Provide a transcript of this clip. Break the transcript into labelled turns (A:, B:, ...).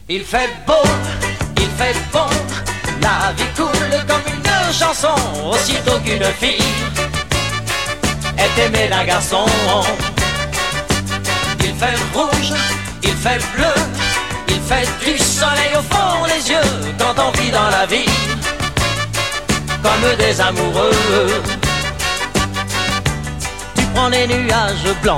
A: Il fait beau, il fait bon, la vie coule comme une chanson. Aussitôt qu'une fille est aimée d'un garçon. Il fait rouge, il fait bleu, il fait du soleil au fond des yeux. Quand on vit dans la vie comme des amoureux, tu prends les nuages blancs.